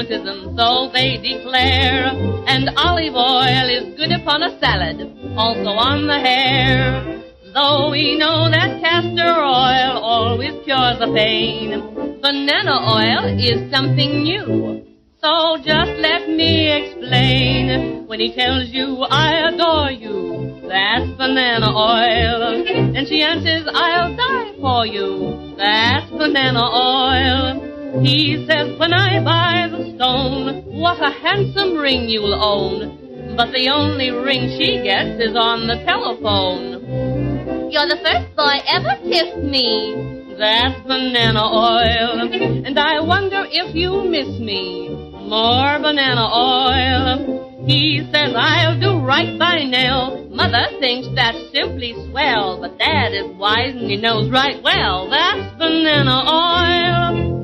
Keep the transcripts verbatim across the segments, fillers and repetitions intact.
rheumatism, so they declare. And olive oil is good upon a salad, also on the hair. Though we know that castor oil always cures the pain, banana oil is something new. So just let me explain. When he tells you, I adore you, that's banana oil. And she answers, I'll die for you, that's banana oil. He says, when I buy the stone, what a handsome ring you'll own. But the only ring she gets is on the telephone. You're the first boy ever kissed me, that's banana oil. And I wonder if you miss me, more banana oil. He says, I'll do right by Nell. Mother thinks that's simply swell, but Dad is wise and he knows right well, that's banana oil.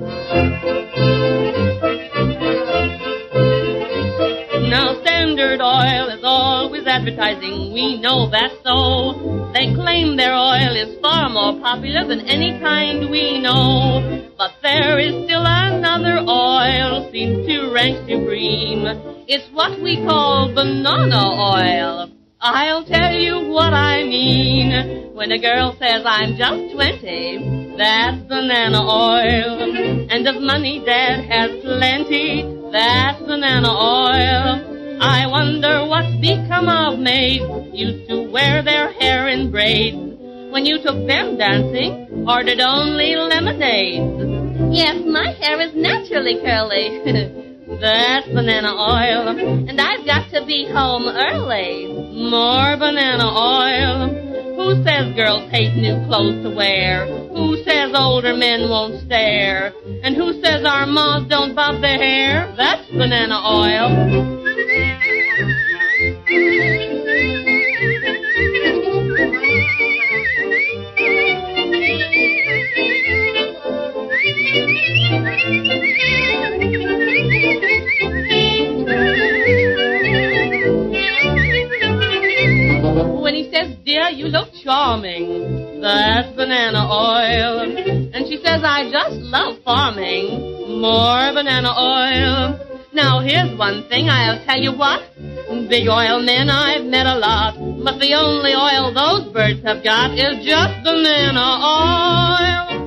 Now Standard Oil is always advertising, we know that's so. They claim their oil is far more popular than any kind we know. But there is still another oil seems to rank supreme. It's what we call banana oil. I'll tell you what I mean. When a girl says I'm just twenty, that's banana oil. And of money Dad has plenty, that's banana oil. I wonder what's become of maids used to wear their hair in braids. When you took them dancing, or did only lemonade? Yes, my hair is naturally curly. That's banana oil. And I've got to be home early. More banana oil. Who says girls hate new clothes to wear? Who says older men won't stare? And who says our moms don't bob their hair? That's banana oil. When he says, dear, you look charming, that's banana oil. And she says, I just love farming, more banana oil. Now here's one thing, I'll tell you what, big oil men I've met a lot, but the only oil those birds have got is just banana oil.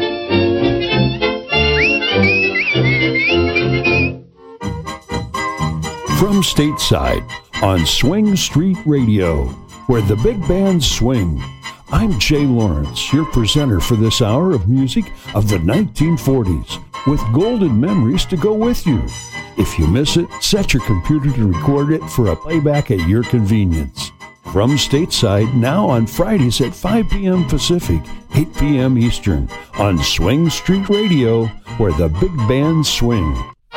From stateside on Swing Street Radio, where the big bands swing. I'm Jay Lawrence, your presenter for this hour of music of the nineteen forties, with golden memories to go with you. If you miss it, set your computer to record it for a playback at your convenience. From stateside, now on Fridays at five p.m. Pacific, eight p.m. Eastern, on Swing Street Radio, where the big bands swing.